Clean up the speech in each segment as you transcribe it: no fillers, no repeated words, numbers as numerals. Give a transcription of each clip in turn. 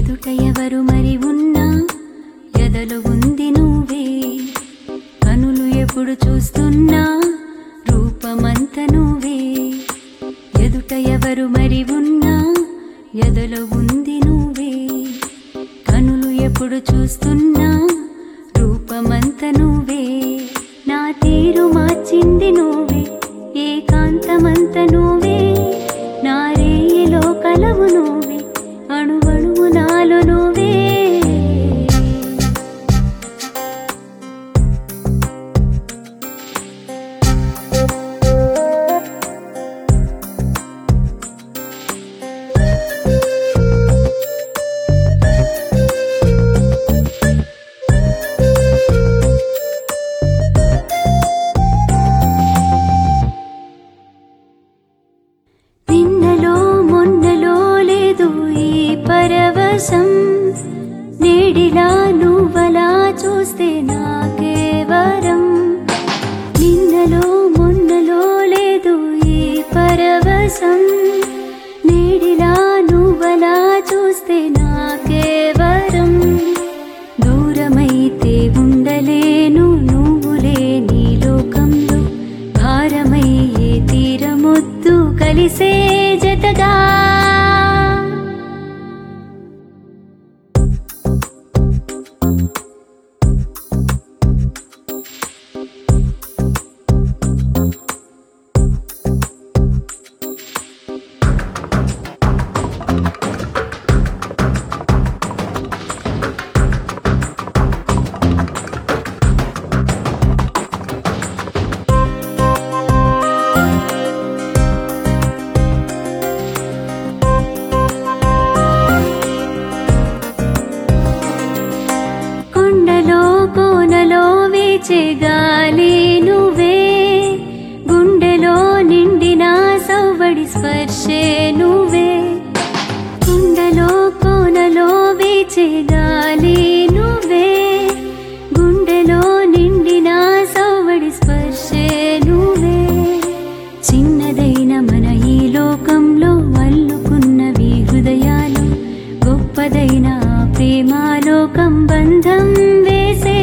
ఎదుట ఎవరు మరి ఉన్నా ఎదలో ఉంది నువ్వే కనులు ఎప్పుడు చూస్తున్నా రూపమంత నువ్వే ఎదుట ఎవరు మరి ఉన్నా ఎదలో ఉంది నువ్వే కనులు ఎప్పుడు చూస్తున్నా రూపమంత నువ్వే నా తీరు మార్చింది నువ్వే ఏకాంతమంత నువ్వే నా రేయిలో కలవు నువ్వే అణువణువు నాలో నువ్వే పరవశం నేడిలా నువ్వలా చూస్తే నాకే వరం నిన్నలో మొన్నలో లేదు ఈ పరవశం నేడిలా నువ్వలా చూస్తే నాకే వరం దూరమైతే ఉండలేను నువ్వులే నీ లోకంలో భారమయ్యే తీరమొద్దు కలిసే జతగా గాలి నువ్వే గుండెలో నిండిన సవ్వడి స్పర్శే నువ్వే గుండెలో కోనలో వీచే గాలి నువ్వే గుండెలో నిండిన సవ్వడి స్పర్శే నువ్వే చిన్నదైన మన ఈ లోకంలో అల్లుకున్నవి హృదయాలు గొప్పదైన ప్రేమాలోకం బంధం వేసే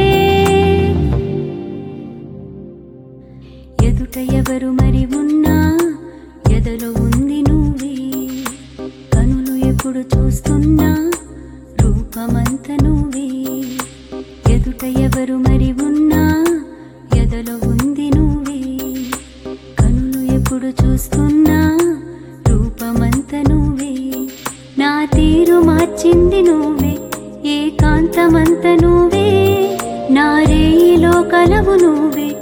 ఎదుట ఎవరు మరి ఉన్నా ఎదలో ఉంది నువ్వే కనులు ఎప్పుడు చూస్తున్నా రూపమంత నువ్వే ఎదుట ఎవరు మరి ఉన్నా ఎదలో ఉంది నువ్వే కనులు ఎప్పుడు చూస్తున్నా రూపమంత నువ్వే నా తీరు మార్చింది నువ్వే ఏకాంతమంత నువ్వే నా రేయిలో కలవు నువ్వే